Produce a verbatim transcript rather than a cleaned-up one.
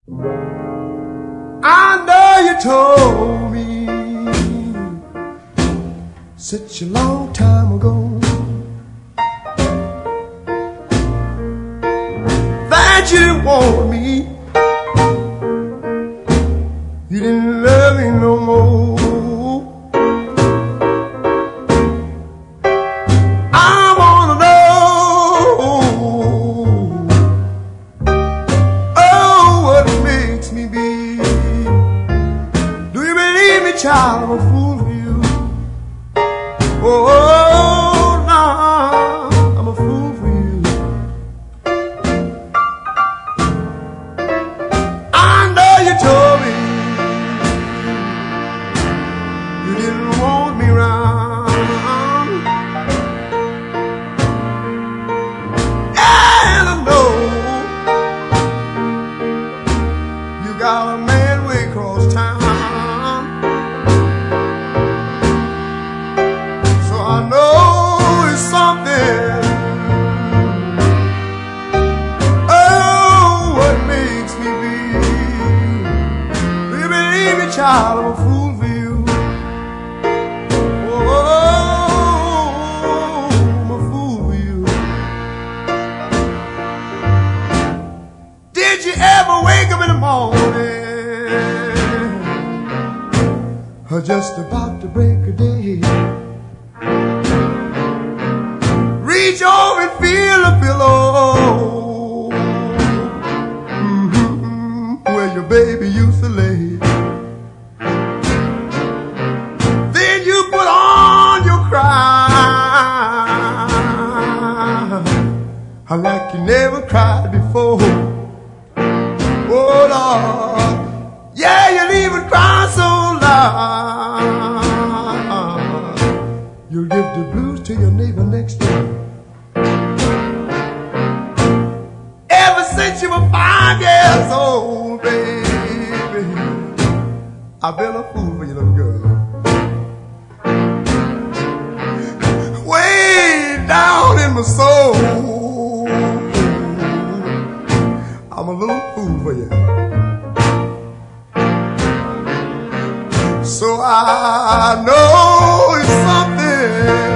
I know you told me such a long time ago that you didn't want me, you didn't love me no more. I wanna know, oh, what makes me be. Do you believe me, child? I'm a fool for you. Oh, no, I'm a fool for you. I know you told me you didn't want me round, and I know you got a man way across town. I know it's something, oh, what makes me be. Do you believe me, child? I'm a fool for you. Oh, I'm a fool for you. Did you ever wake up in the morning, or just about to break a day, reach over and feel a pillow, mm-hmm, where your baby used to lay? Then you put on your cry like you never cried before. Oh Lord, yeah, you'll even cry so loud you'll give the blues to your neighbor next door. Ever since you were five years old, baby, I've been a fool for you, little girl. Way down in my soul, I'm a little fool for you. So I know it's something,